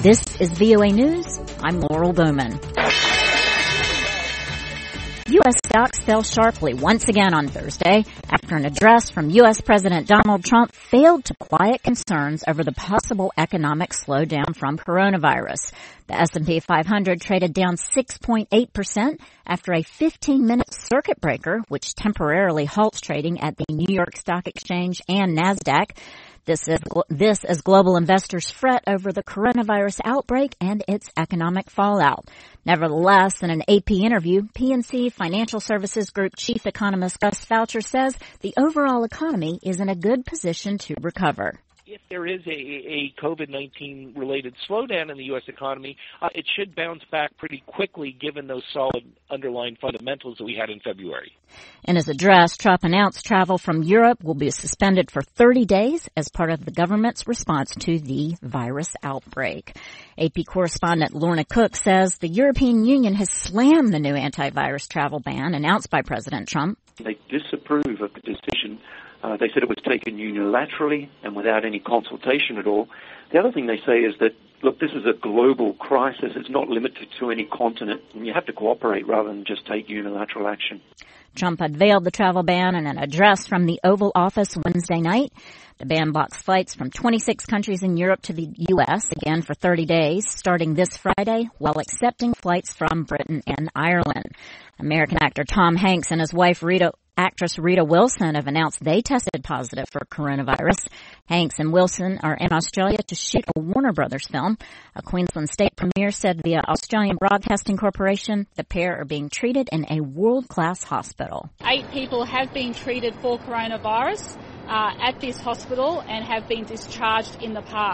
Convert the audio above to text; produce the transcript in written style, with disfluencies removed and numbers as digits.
This is VOA News. I'm Laurel Bowman. U.S. stocks fell sharply once again on Thursday after an address from U.S. President Donald Trump failed to quiet concerns over the possible economic slowdown from coronavirus. The S&P 500 traded down 6.8% after a 15-minute circuit breaker, which temporarily halts trading at the New York Stock Exchange and NASDAQ. This as global investors fret over the coronavirus outbreak and its economic fallout. Nevertheless, in an AP interview, PNC Financial Services Group Chief Economist Gus Foucher says the overall economy is in a good position to recover. If there is a COVID-19 related slowdown in the U.S. economy, it should bounce back pretty quickly given those solid underlying fundamentals that we had in February. In his address, Trump announced travel from Europe will be suspended for 30 days as part of the government's response to the virus outbreak. AP correspondent Lorna Cook says the European Union has slammed the new antivirus travel ban announced by President Trump. They disapprove of the decision. They said it was taken unilaterally and without any consultation at all. The other thing they say is that, look, this is a global crisis. It's not limited to any continent, and you have to cooperate rather than just take unilateral action. Trump unveiled the travel ban in an address from the Oval Office Wednesday night. The ban blocks flights from 26 countries in Europe to the U.S., again for 30 days, starting this Friday, while accepting flights from Britain and Ireland. American actor Tom Hanks and his wife actress Rita Wilson have announced they tested positive for coronavirus. Hanks and Wilson are in Australia to shoot a Warner Brothers film. A Queensland state premier said via Australian Broadcasting Corporation the pair are being treated in a world-class hospital. 8 people have been treated for coronavirus at this hospital and have been discharged in the past.